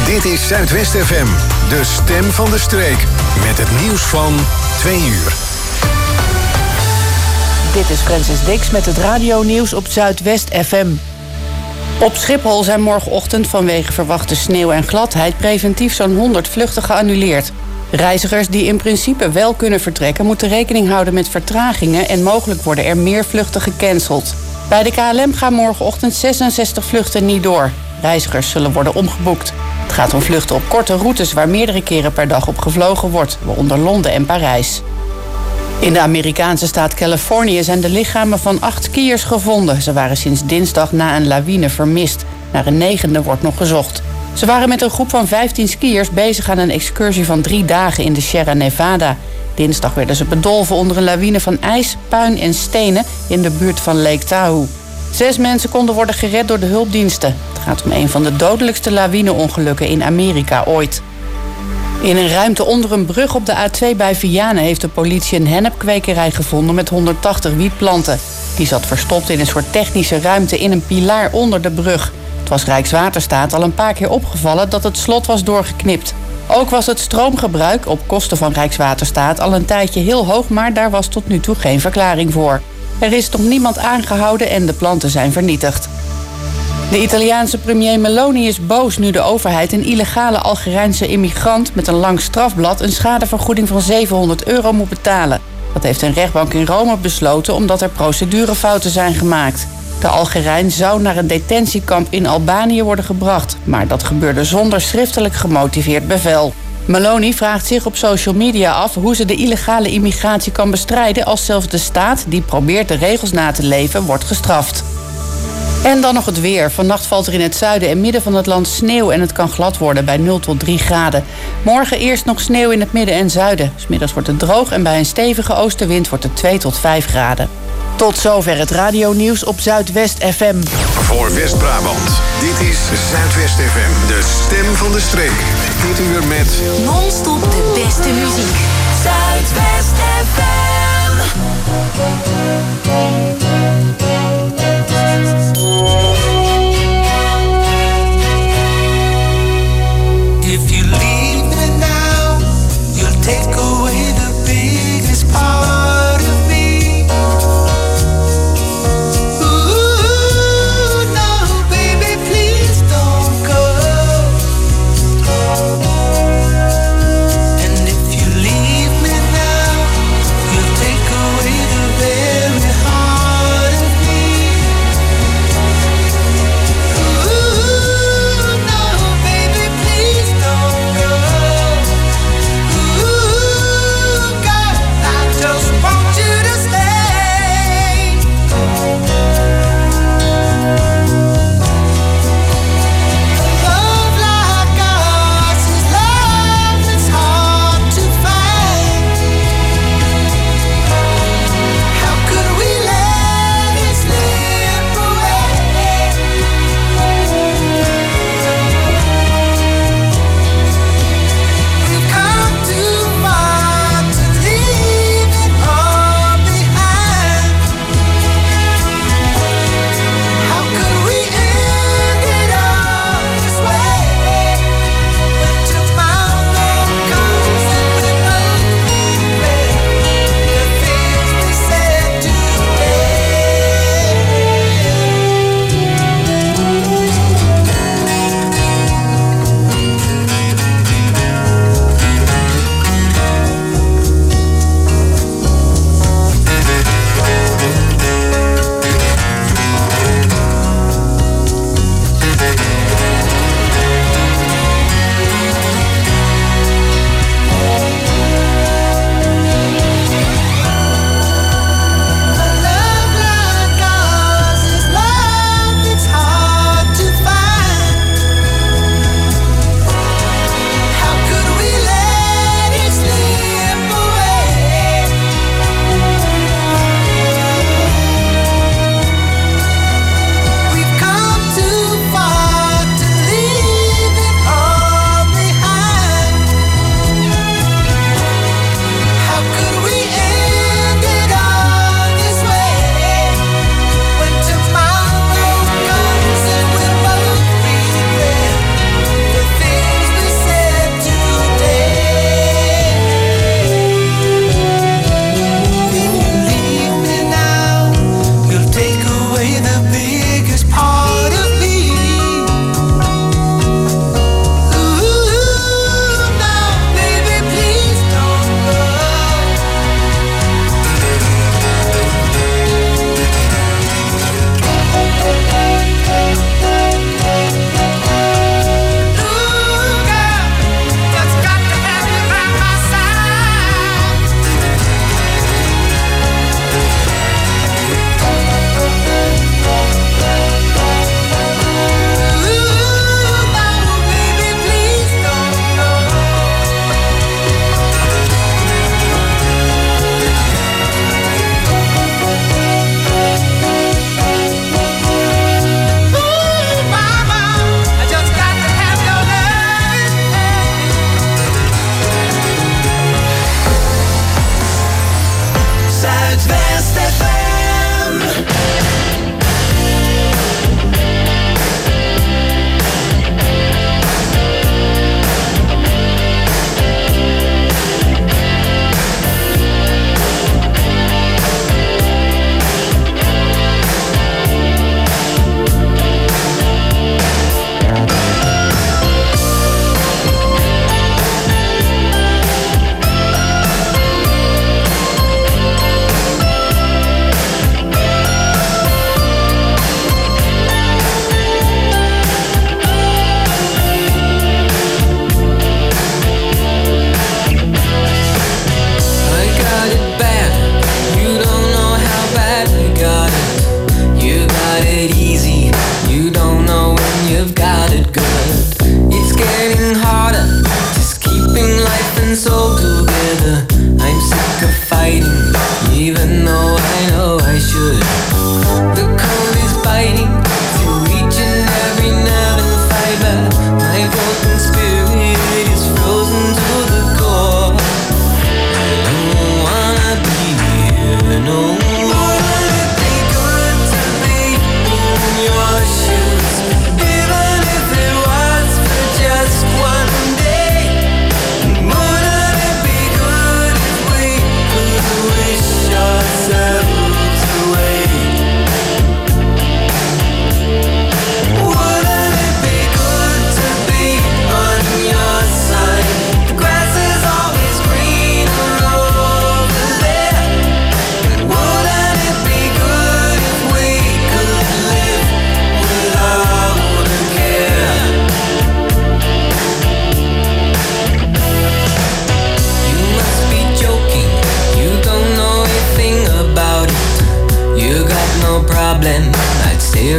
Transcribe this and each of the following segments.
Dit is Zuidwest FM, de stem van de streek. Met het nieuws van 2 uur. Dit is Francis Dix met het radionieuws op Zuidwest FM. Op Schiphol zijn morgenochtend vanwege verwachte sneeuw en gladheid preventief zo'n 100 vluchten geannuleerd. Reizigers die in principe wel kunnen vertrekken moeten rekening houden met vertragingen en mogelijk worden er meer vluchten gecanceld. Bij de KLM gaan morgenochtend 66 vluchten niet door. Reizigers zullen worden omgeboekt. Het gaat om vluchten op korte routes waar meerdere keren per dag op gevlogen wordt, waaronder Londen en Parijs. In de Amerikaanse staat Californië zijn de lichamen van 8 skiërs gevonden. Ze waren sinds dinsdag na een lawine vermist. Naar een 9e wordt nog gezocht. Ze waren met een groep van 15 skiërs bezig aan een excursie van 3 dagen in de Sierra Nevada. Dinsdag werden ze bedolven onder een lawine van ijs, puin en stenen in de buurt van Lake Tahoe. 6 mensen konden worden gered door de hulpdiensten. Het gaat om een van de dodelijkste lawineongelukken in Amerika ooit. In een ruimte onder een brug op de A2 bij Vianen heeft de politie een hennepkwekerij gevonden met 180 wietplanten. Die zat verstopt in een soort technische ruimte in een pilaar onder de brug. Het was Rijkswaterstaat al een paar keer opgevallen dat het slot was doorgeknipt. Ook was het stroomgebruik op kosten van Rijkswaterstaat al een tijdje heel hoog, maar daar was tot nu toe geen verklaring voor. Er is nog niemand aangehouden en de planten zijn vernietigd. De Italiaanse premier Meloni is boos nu de overheid een illegale Algerijnse immigrant met een lang strafblad een schadevergoeding van €700 moet betalen. Dat heeft een rechtbank in Rome besloten omdat er procedurefouten zijn gemaakt. De Algerijn zou naar een detentiekamp in Albanië worden gebracht, maar dat gebeurde zonder schriftelijk gemotiveerd bevel. Meloni vraagt zich op social media af hoe ze de illegale immigratie kan bestrijden als zelfs de staat die probeert de regels na te leven wordt gestraft. En dan nog het weer. Vannacht valt er in het zuiden en midden van het land sneeuw en het kan glad worden bij 0 tot 3 graden. Morgen eerst nog sneeuw in het midden en zuiden. 's Middags wordt het droog en bij een stevige oostenwind wordt het 2 tot 5 graden. Tot zover het radionieuws op Zuidwest FM. Voor West-Brabant, dit is Zuidwest FM, de stem van de streek. Dit uur met non-stop de beste muziek. Zuidwest FM. If you leave me now, you'll take away the biggest part of me. Ooh, no, baby, please don't go. And if you leave me now, you'll take away the very heart of me.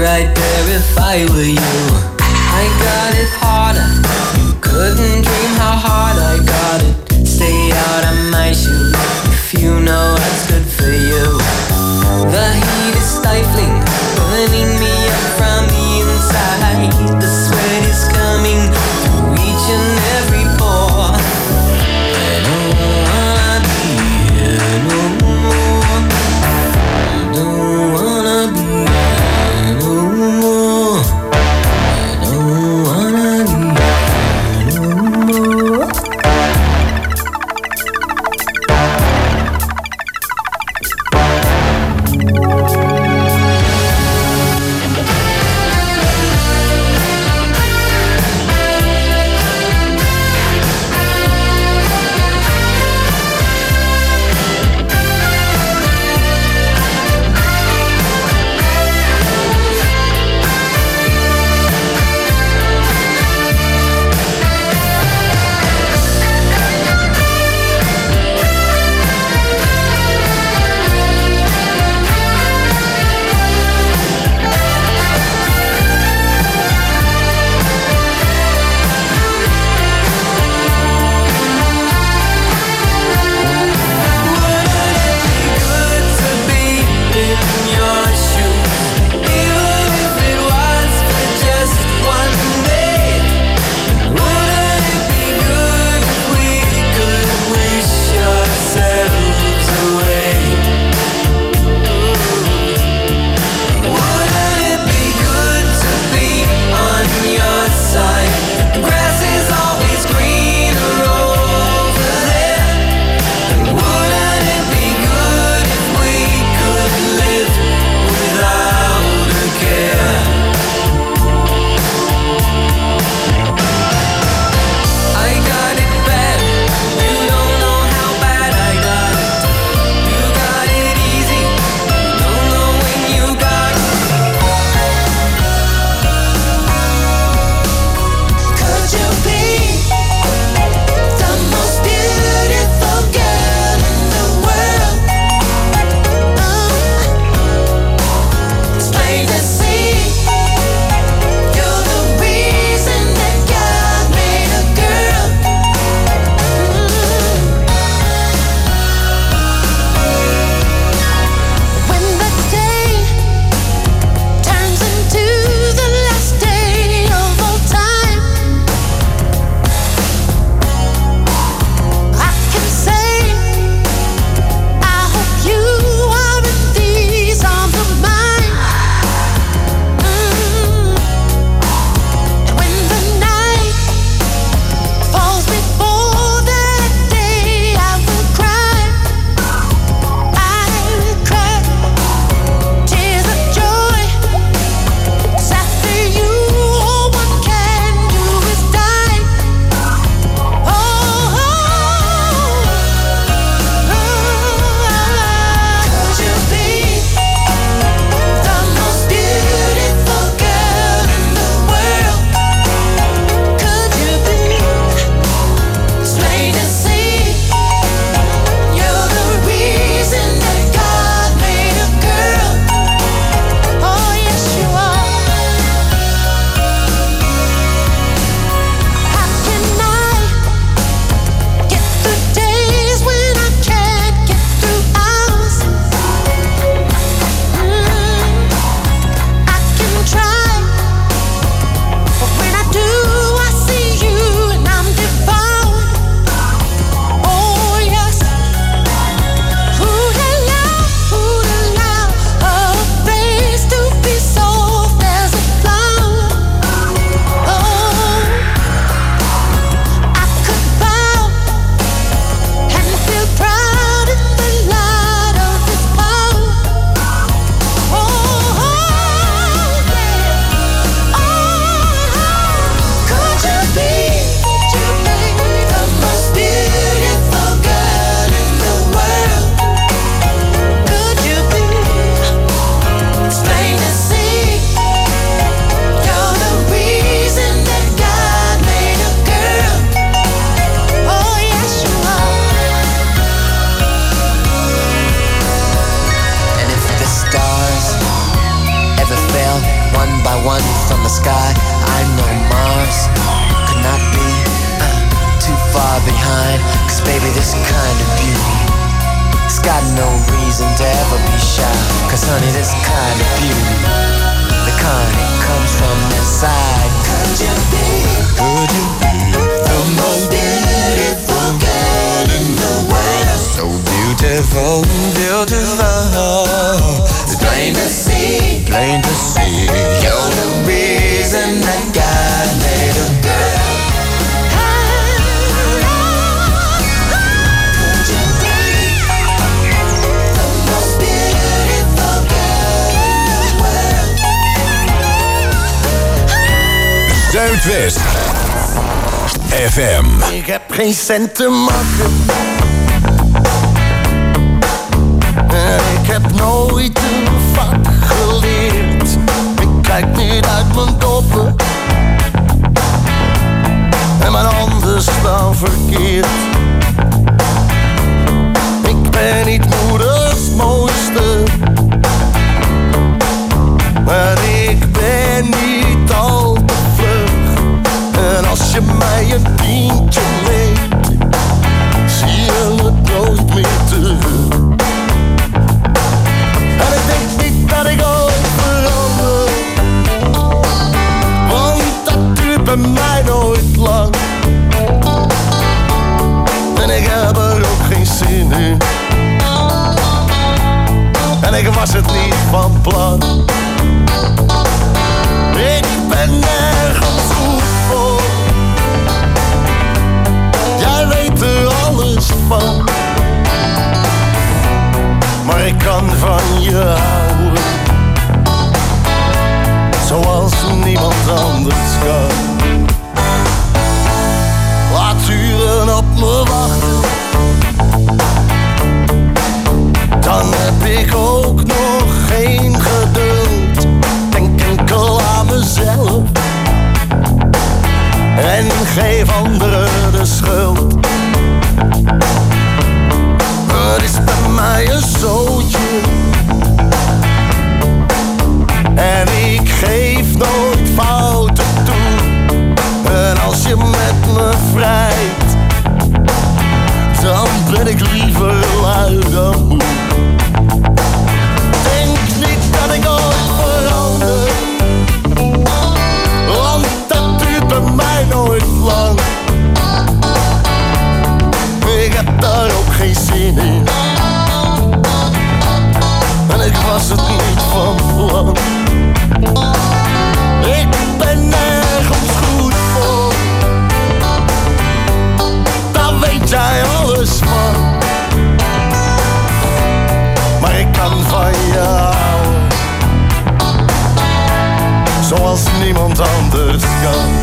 right there if I were you. I got it harder. You couldn't dream how hard I got it. Stay out of my shoes if you know what's good for you. The heat is stifling, burning me up from the inside. The sweat is coming through each and every pore. I don't wanna be here no more. I don't wanna be here no more. I reason to ever be shy. Cause honey, this kind of beauty, the kind that comes from inside. Could you be the most beautiful girl in the world? So beautiful, beautiful. It's plain to see, plain to see. You're the reason that God made a girl. Zuidwest FM. Ik heb geen cent te makken. Ik heb nooit een vak geleerd. Ik kijk niet uit mijn doppen. En mijn handen staan verkeerd. Ik ben niet moeders mooiste. Maar ik ben niet al te vlug. En als je mij een tientje leent, zie je het nooit meer terug. En ik denk niet dat ik ooit verander, want dat duurt bij mij nooit lang. En ik heb er ook geen zin in. En ik was het niet van plan. Ik ben nergens goed voor. Jij weet er alles van. Maar ik kan van je houden, zoals niemand anders kan. Laat uren op me wachten, dan heb ik ook nog geen geduld. Denk enkel aan mezelf en geef anderen de schuld. Het is bij mij een zootje en ik geef nooit fouten toe. En als je met me vrijt, dan ben ik liever lui dan moe. Denk niet dat ik ooit verander, want dat duurt bij mij nooit lang. Ik heb daar ook geen zin in. En ik was het niet van plan. Ik ben nergens goed voor. Daar weet jij alles van. Maar ik kan van je houden, zoals niemand anders kan.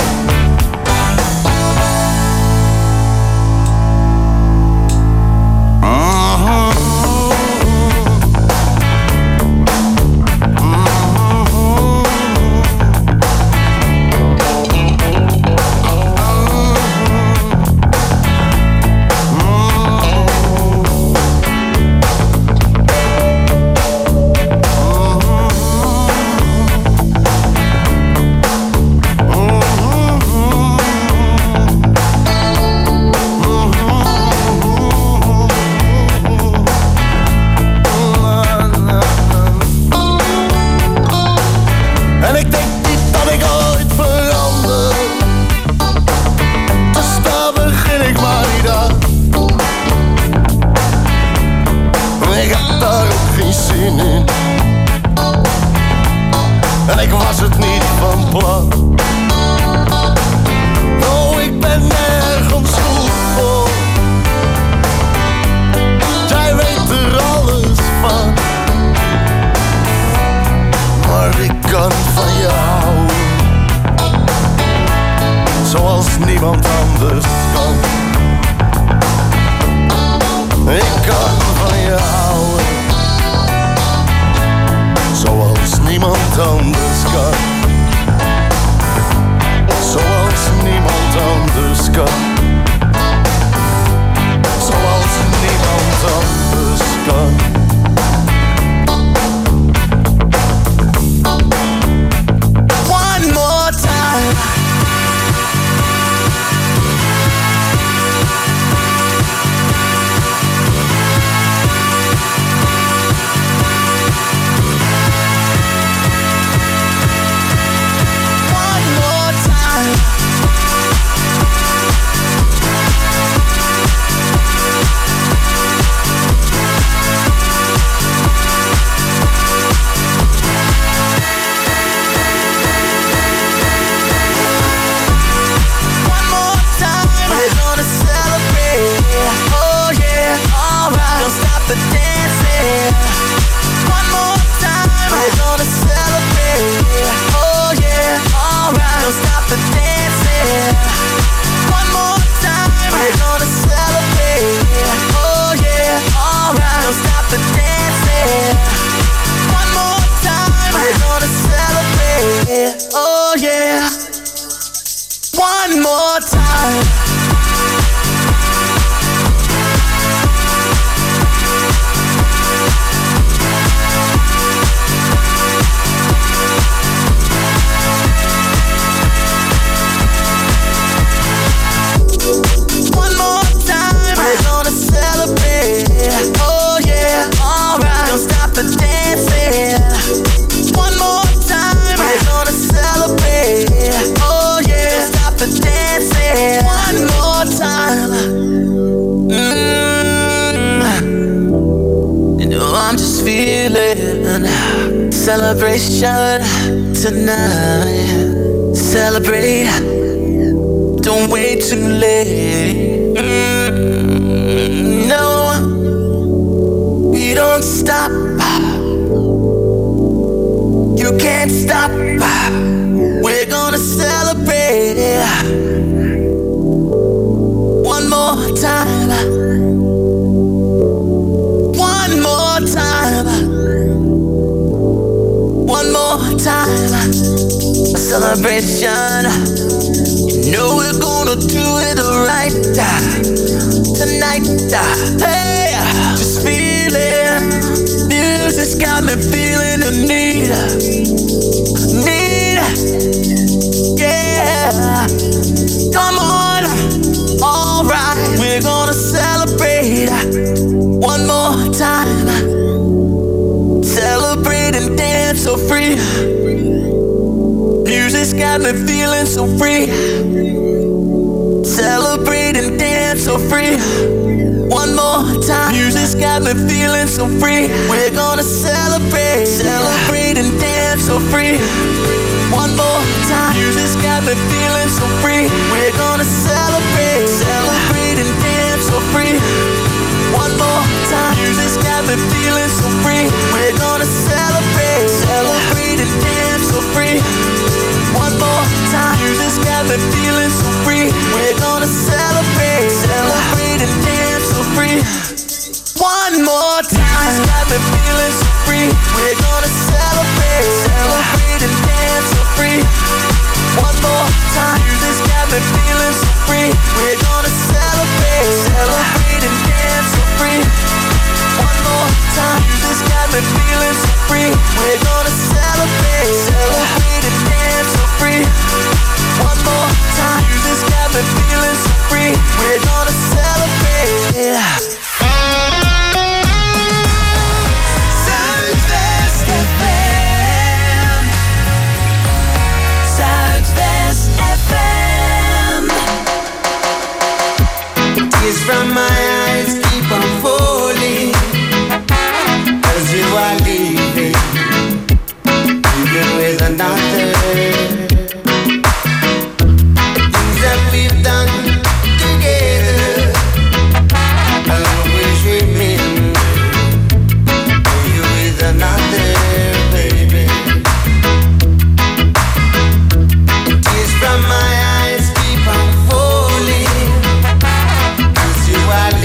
En ik was het niet van plan. Oh, ik ben nergens goed voor. Jij weet er alles van. Maar ik kan van je houden, zoals niemand anders kan. Ik kan van je houden, zoals niemand anders kan. Zoals niemand anders kan. Zoals niemand anders kan. One more time. more time. One more time, we're gonna celebrate. Oh yeah, alright, don't stop the dancing. One more time, we're gonna celebrate. Oh yeah, don't stop the dancing. One more time. You know I'm just feeling celebration tonight. Celebrate. Don't wait too late. No, we don't stop. You can't stop. We're gonna celebrate. One more time. One more time. One more time. A celebration. You know we're gonna do it right tonight. Hey, just feeling. Music's got me feeling the need. Yeah. Come on. Alright, we're gonna celebrate one more time. Celebrate and dance so free. Music's got me feeling so free. Celebrate and dance so free. One more time. Music's got me feeling so free. We're gonna celebrate. Celebrate and dance so free. One more time. Music's got me feeling so free. We're gonna celebrate. Celebrate and dance so free. One more time. Music's got me feeling so free. We're gonna celebrate. Celebrate and dance so free. One more time. Music's got me feeling so free. We're gonna celebrate. Celebrate and dance so free. One more time. Music's got me feeling so free. We're gonna celebrate. Celebrate and dance so free. One more time. Music's got me feeling so free. We're gonna celebrate. Celebrate and dance so free. One more time. Music's got me feeling so free. We're gonna celebrate. Celebrate and dance so free. One more time. Music's got me feeling so free. We're gonna celebrate. Zuidwest FM. Zuidwest FM. Tears from my eyes keep on falling as you are leaving, even with another. Things that we've done together, I'll always remember. You with another, baby. Tears from my eyes keep on falling as you are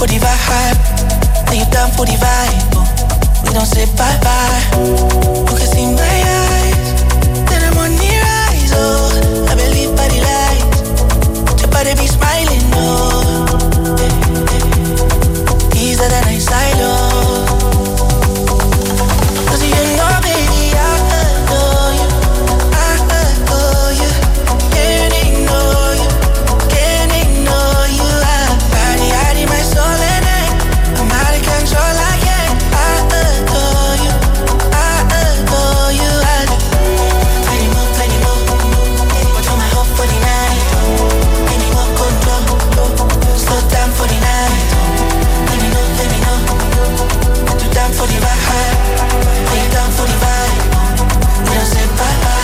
for the vibe. Are you down for the vibe? Oh, we don't say bye-bye. You can see my eyes, then I'm on the rise. Oh, I believe by the light. Your body be smiling, oh. Easier than I silo. Cause you know, baby, I adore you. I adore you. Can't ignore you. Can't ignore you. I in my soul and I'm out of control. I can't. I adore you. I adore you. I need more. But on my hope for the night. Any more control. Slow down for the night. Let me know. Too down for the vibe. Are you down for the vibe? We don't say bye-bye.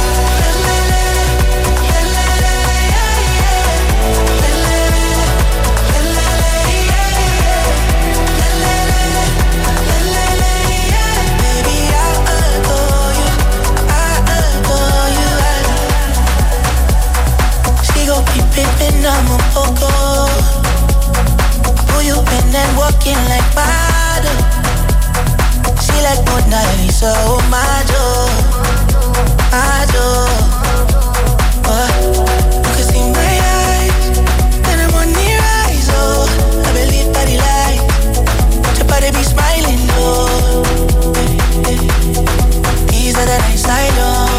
Pippin', I'm a poco. Who you been and walking like model? She like Mona Lisa, oh my joy. You can see my eyes, then I'm on the rise, oh. I believe by the light, your body be smiling, oh. Easier than I silo.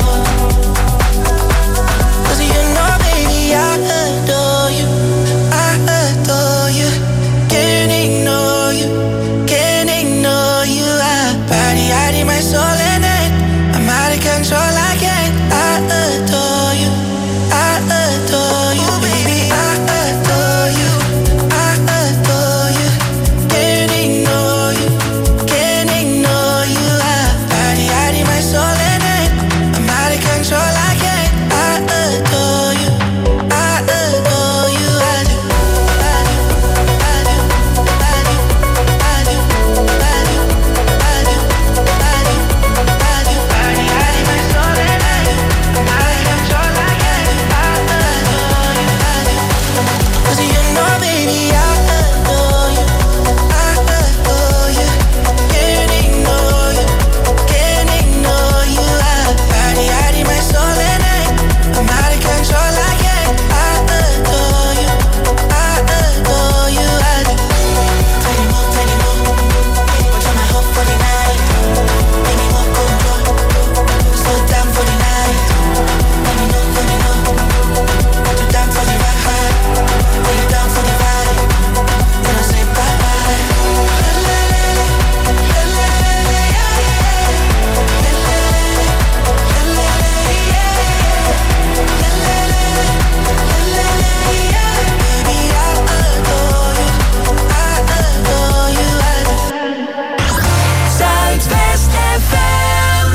Cause you know, baby, I adore you. I adore you. Can't ignore you. Can't ignore you. I in my soul and I'm out of control. I can't. I adore you. I adore you, baby. I adore you. I adore you. Can't ignore you. Can't ignore you. I in my soul and I'm out of control. I can't. I adore you. I adore you. I do. Cause you know, baby, I adore you. I adore you. Can't ignore you. Can't ignore you. I in my soul and I'm out of control. I can't. I adore you. I adore you. I do. Plenty more. But you're my hope for the night. Make me more control. Slow down for the night. Let me know. Too down for the vibe. Are you down for the vibe? We don't say bye-bye. Baby, I adore you. I adore you. Zuidwest FM.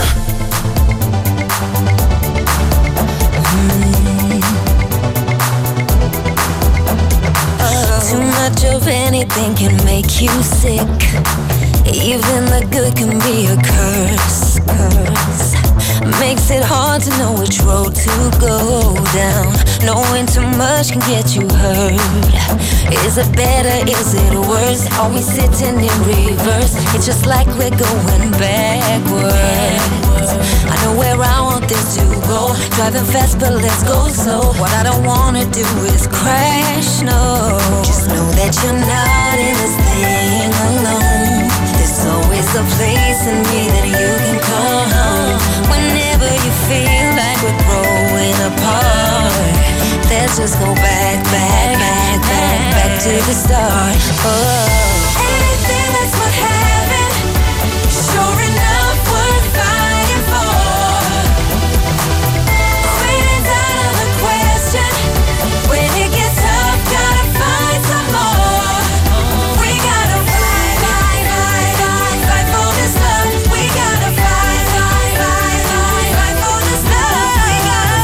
Too much of anything can make you sick. Even the good can be a curse. Makes it hard to know which road to go down. Knowing too much can get you hurt. Is it better? Is it worse? Are we sitting in reverse? It's just like we're going backwards. I know where I want this to go. Driving fast, but let's go slow. What I don't wanna do is crash, no. Just know that you're not in this thing alone. There's always a place in me that you can call home. Whenever you feel like we're growing apart, let's just go back to the start. Oh. Anything that's worth having, sure enough worth fighting for. Quitting's out of the question. When it gets tough, gotta find some more. We gotta fight for this love. We gotta fight for this love. We gotta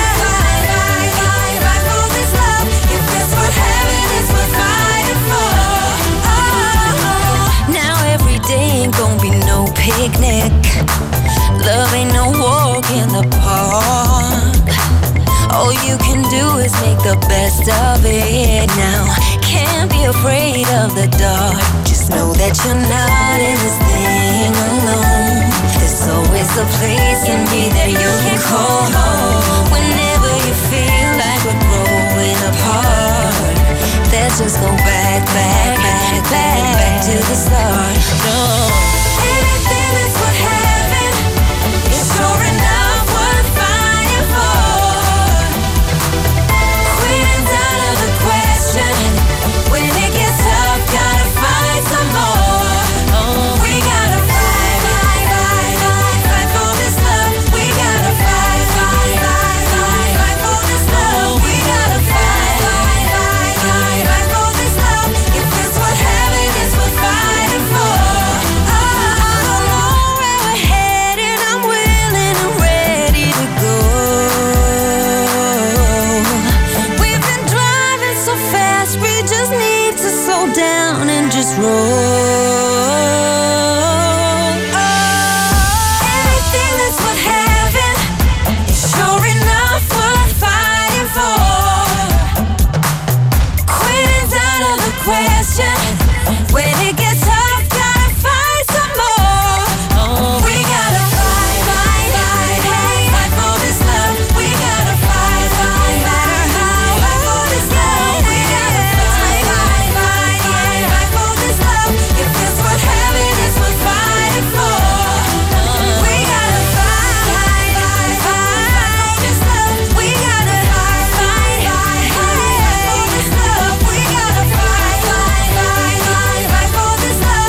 fight for this love. If it's worth having, it's worth fighting for. Oh. Now every day ain't gonna be no picnic. Love ain't no walk in the park. All you can do is make the best of it now. can't be afraid of the dark. Just know that you're not in this thing alone. There's always a place in me that you can call home. Whenever you feel like we're growing apart, let's just go back to the start. No, anything that's what happened is sure enough worth fighting for. Quitting's out of the question. When it gets tough, gotta fight some more. Oh, we gotta fight for this love. We gotta fight for this love. We gotta fight for this love. If it's what heaven is, we're fighting for. I don't know where we're headed. I'm willing and ready to go. We've been driving so fast, we just need to slow down and just roll. Anything that's what heaven is sure enough worth fighting for. Quitting's out of the question. When it gets tough, gotta fight some more. Oh, we gotta fight for this love. We gotta fight for this love. We gotta fight for this love. If it's what heaven is, we're fighting for. We gotta fight for this love. We gotta fight for this love. We gotta fight for this love.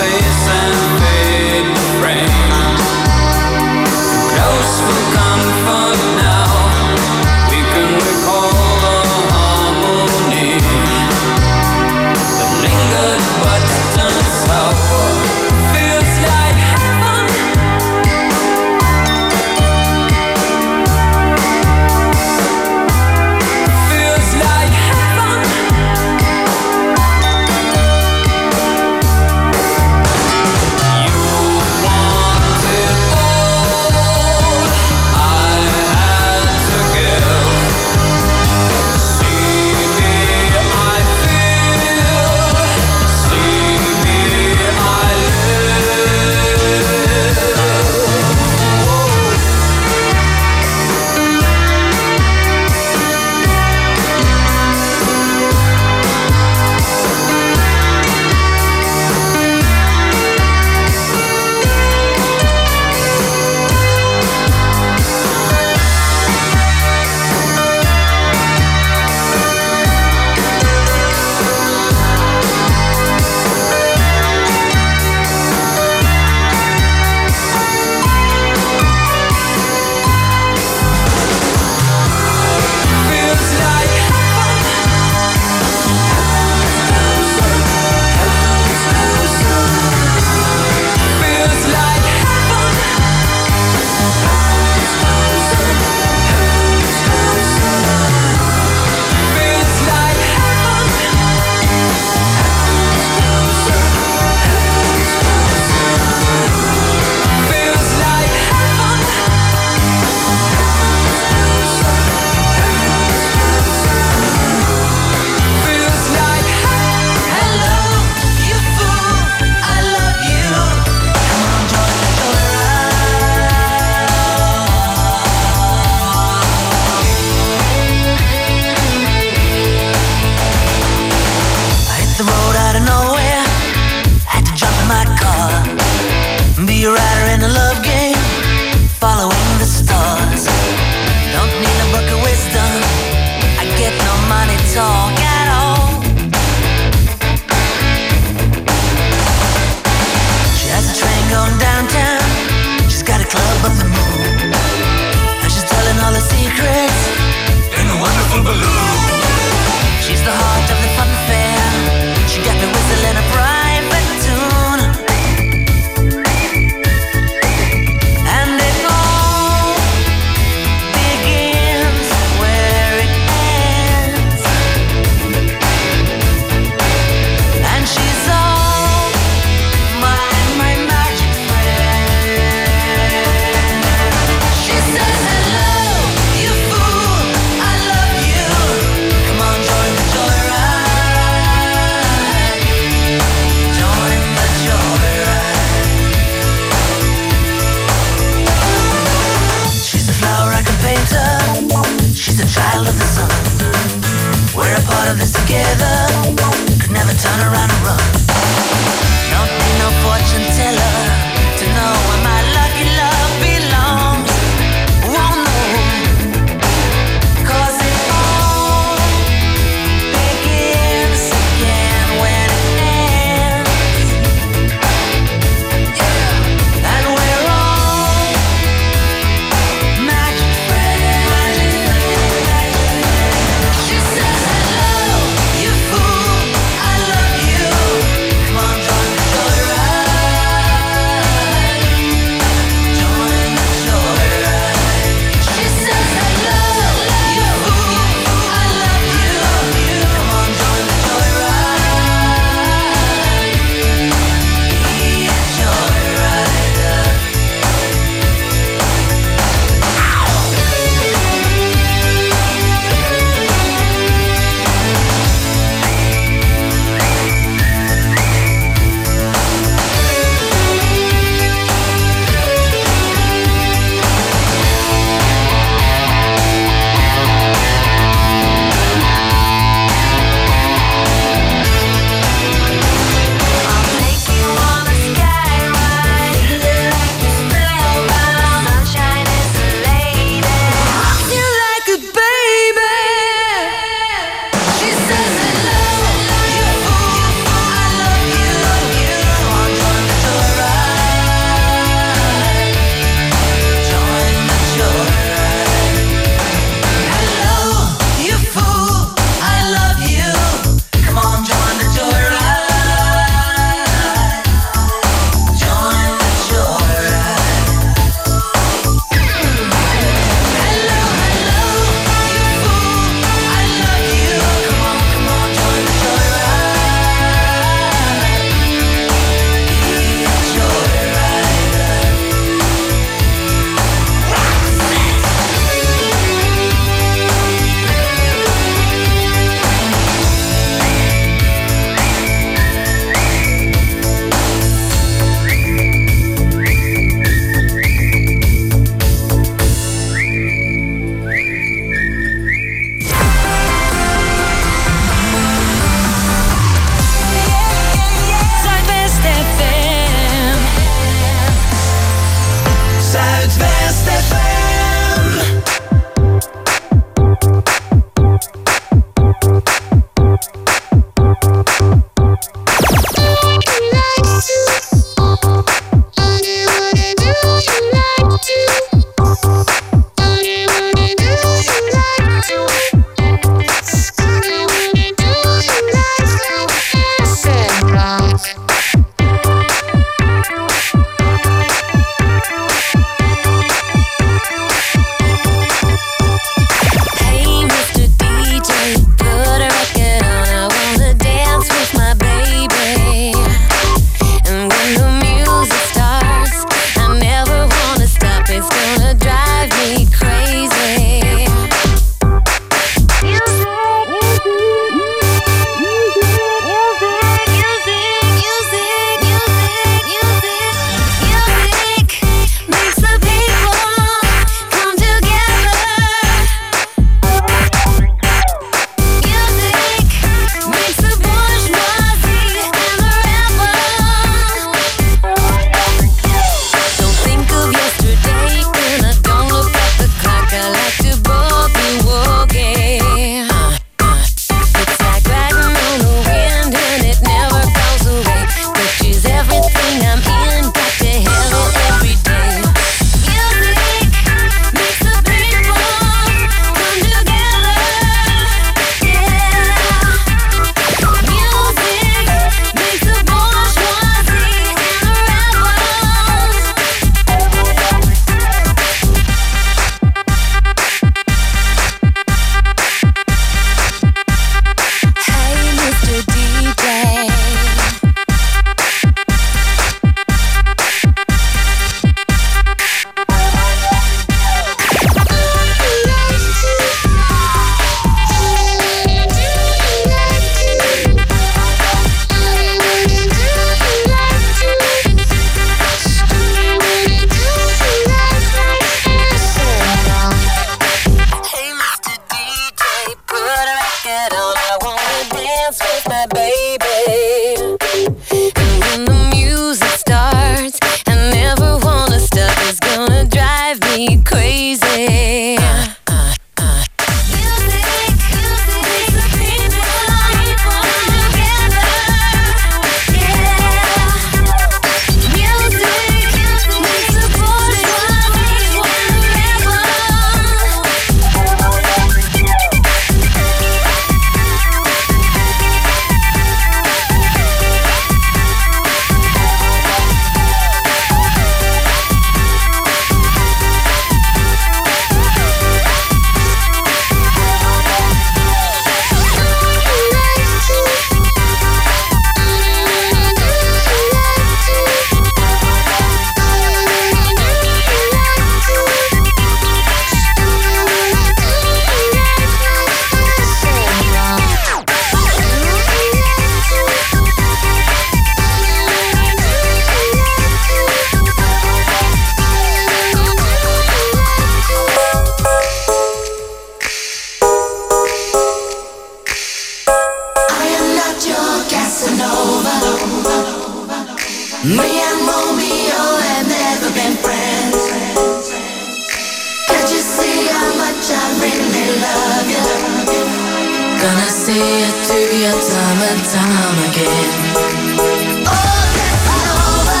see it through your time and time again. Oh, Casanova.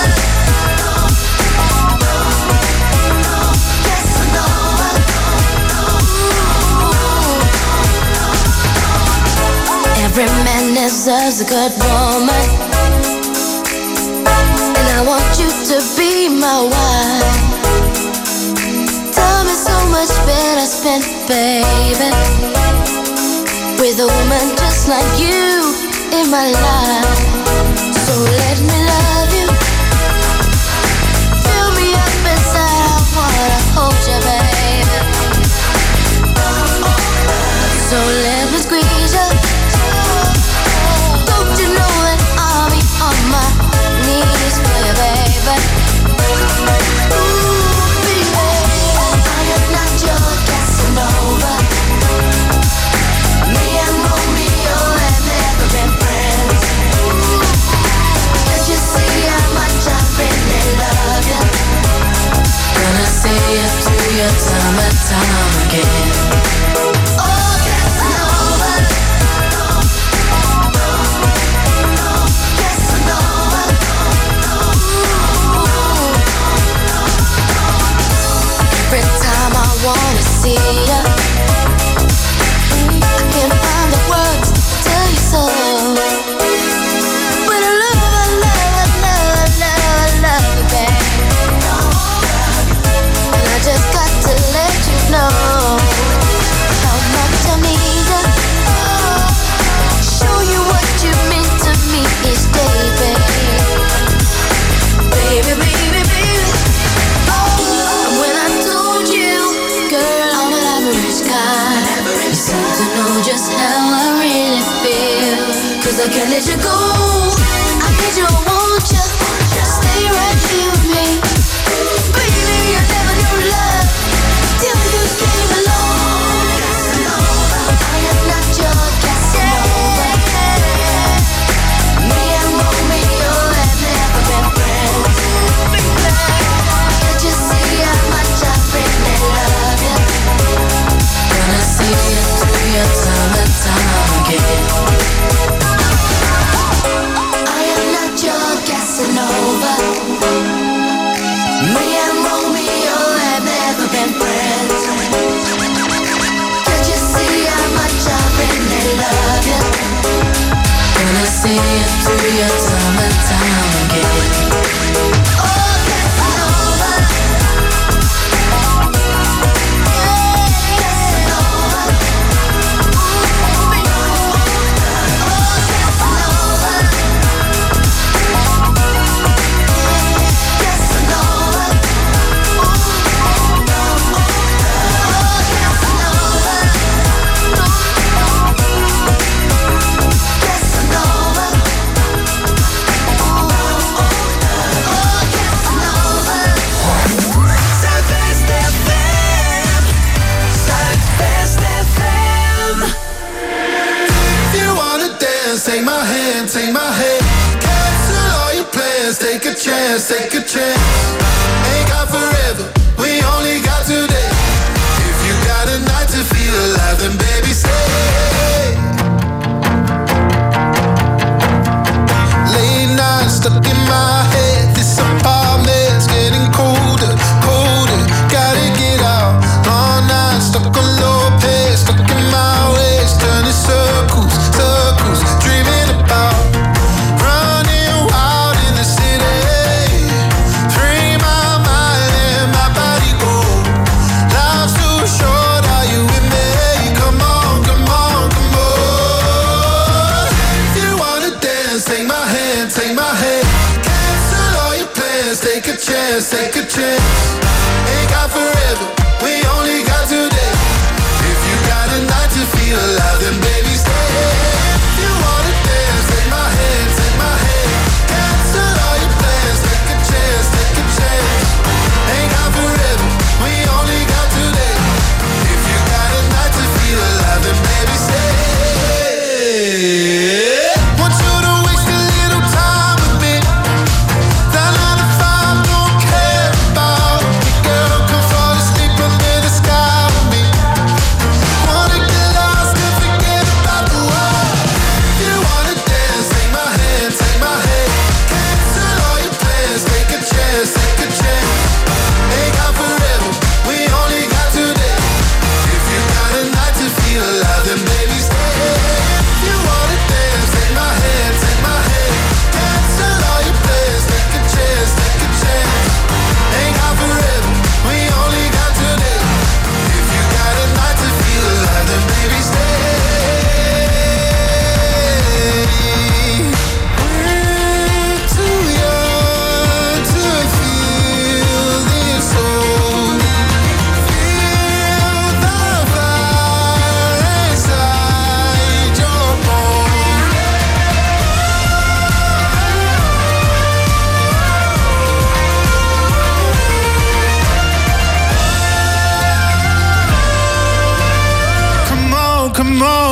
Casanova. Every man deserves a good woman, and I want you to be my wife. Time is so much better spent, baby, with a woman just like you in my life. So let me love you, fill me up inside. I wanna hold you, baby. So let me squeeze you. Don't you know that I'll be on my knees for you, baby? Ooh, baby, I am not your Casanova. Me and Romeo have never been friends. Can't you see how much I really love you? Gonna see it through your time and time again. Oh, Casanova. Casanova. Every time I wanna see you, I can't find the words to tell you so. But I love you, babe. And I just got to let you know how much I need you. Show you what you mean to me each day, babe. Baby, baby, baby. And when I told you, girl, I'm an average guy, you seem to know just how I really feel. 'Cause I can't let you go. I need you, I want you. Stay right here with me. Baby, I never knew love till you came along. Casanova, I am not your Casanova. Me and Romeo have never been friends. Can't you see how much I really love you? Gonna see it through your time and time again. I am not your Casanova. Me and Romeo have never been friends. Can't you see how much I really love you? Gonna see it through your time and time again. Oh, Casanova. Casanova. Oh, Casanova. Casanova. Take my hand, take my hand. Cancel all your plans, take a chance, take a chance. Ain't got forever, we only got today. If you got a night to feel alive, then baby stay. Late nights stuck in my head, this apartment's getting colder, colder. Gotta get out, all night stuck on low pace, stuck in my ways, turning circles, circles. Dreaming about running wild in the city. Free my mind and my body go. Life's too short, are you with me? Come on, come on, come on. If you wanna dance, take my hand, take my hand. Cancel all your plans, take a chance, take a chance. Ain't got forever, we only got today. If you got a night to feel alive, then baby stay. If you wanna dance, take my hand, take my hand. Cancel all your plans, take a chance, take a chance. Ain't got forever, we only got today. If you got a night to feel alive, then baby stay. Want you to waste a little time with me. That 9 to 5 don't care about me, girl. Come fall asleep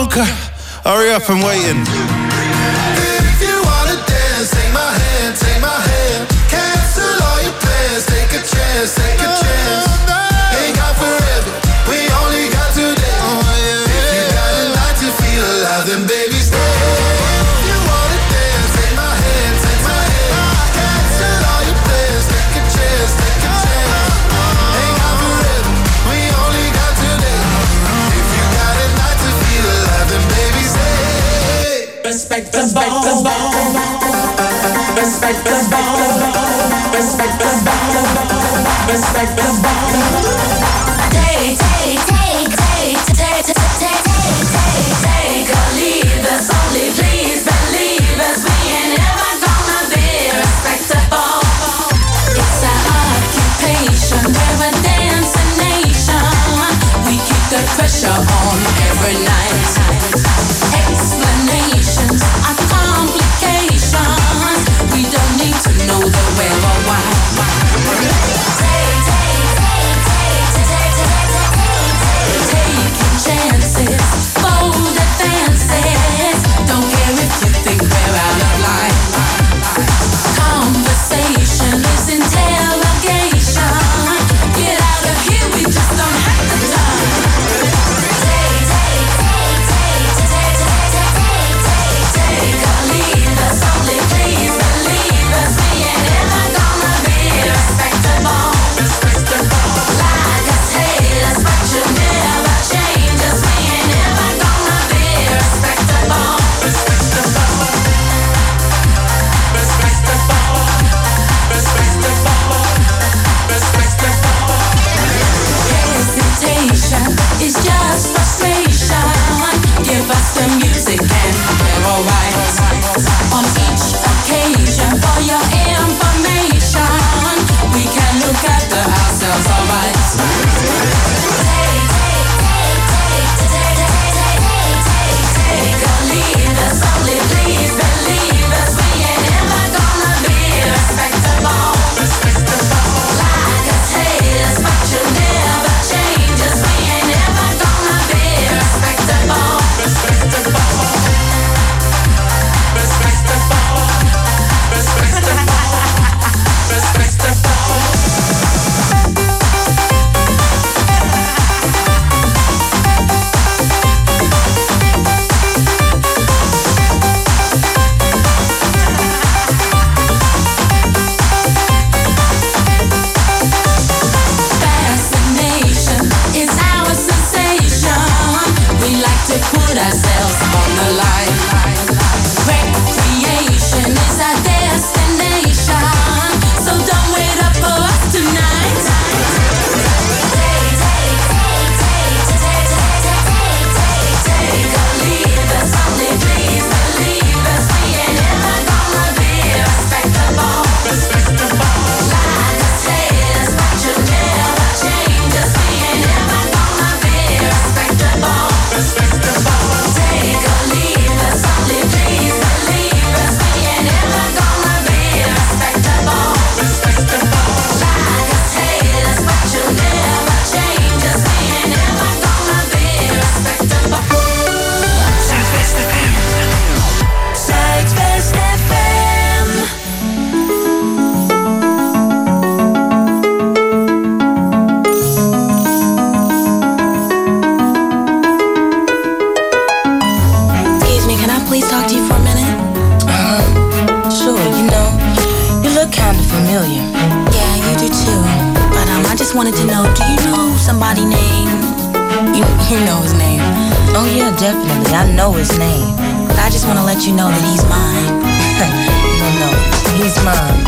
girl, hurry up, I'm waiting. If you wanna dance, take my hand, take my hand. Cancel all your plans, take a chance, take a chance. Ain't got forever, we only got today. If you got a night to feel alive, then baby stay. If you wanna dance, take my hand, take my hand. Cancel all your plans, take a chance, take a chance. Ain't got forever, we only got today. If you got a night to feel alive, then baby stay. Respect the ball. Respect the ball. Respect the ball. Respect the ball. Take or leave us, only please believe us. We ain't ever gonna be respectable. It's our occupation, we're a dancing nation. We keep the pressure on every night. Explanations are complications. We don't need to know the where or why. Taking chances, bold advances. Don't care if you think we're out of line. Conversation is interrogation. Get out of here, we just don't have the time. Take or leave us, only please believe us. We ain't ever gonna be respectable. Like us, hate us, but you never change us. We ain't ever gonna be respectable. Hesitation is just frustration. Give us the music and we're alright. On each occasion, for your information, we can look after ourselves alright. Take or leave us, only please believe us. We ain't ever gonna be respectable. Like us, hate us, but you never change us. We ain't ever gonna be respectable. Fascination is our sensation. We like to put ourselves on the line. Recreation is our destination. So don't wait up for us tonight. Take or leave us, only please believe us. We ain't ever gonna be respectable. Like us, hate us, but you never change us. We ain't ever gonna be respectable. Take or leave us, only please believe us. We ain't ever gonna be respectable. Like us, hate us, but you never change us. We ain't ever gonna be respectable. Zuidwest FM. Zuidwest FM. Excuse me, can I please talk to you for a minute? Sure, you look kinda familiar. Yeah, you do too. But I just wanted to know, do you know somebody named... You know his name. Oh yeah, definitely, I know his name. But I just want to let you know that he's mine. No, he's mine.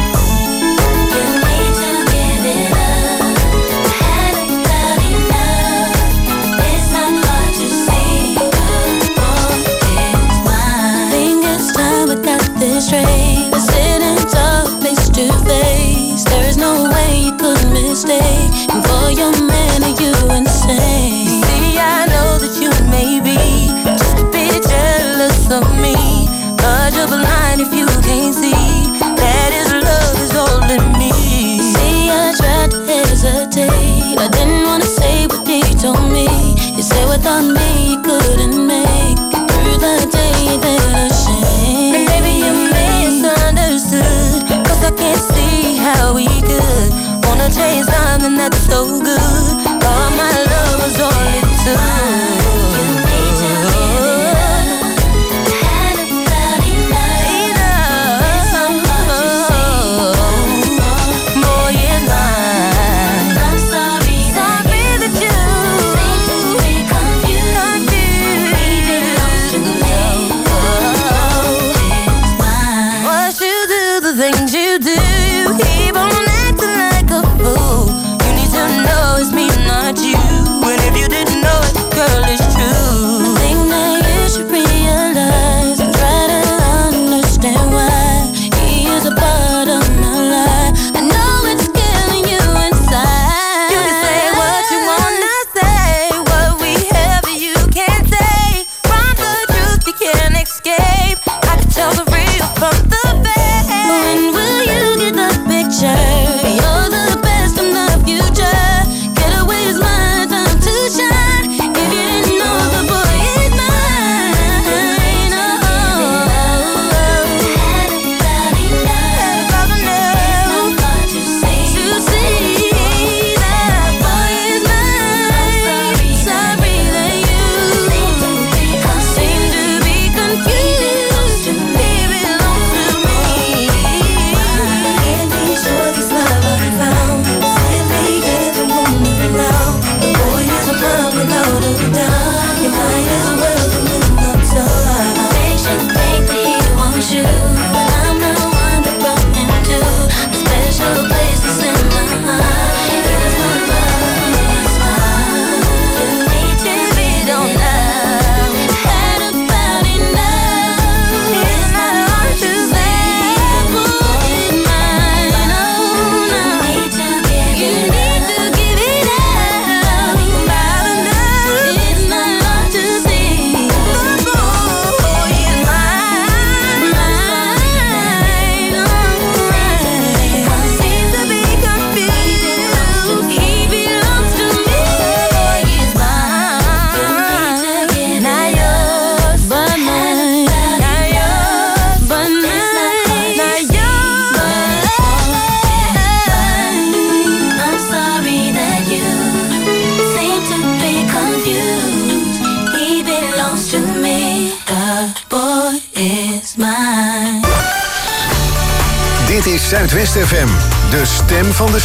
Straight, we're sitting talk face to face. There's no way you could mistake. And for your man, are you insane? You see, I know that you may be just a bit jealous of me, but you're blind if you can't see that his love is holding me. See, I tried to hesitate. I didn't wanna say what he told me. You said without me you couldn't make it. the day that I shame. And maybe you misunderstood, 'cause I can't see how we could wanna chase something that's so good. All my love was all it took. Things you do, you keep on acting like a fool. You need to know it's me, not you. And if you didn't know it, girl, it's true. I think that you should realize and try to understand why he is a part of my life. I know it's killing you inside. You can say what you wanna say, what we have you can't say. From the truth you can't escape. I can tell the real from the fake. When will you get the picture? You're the best in the future. Get away is my time to shine. If you didn't know, the boy is mine. Dit is Zuidwest FM, de stem van de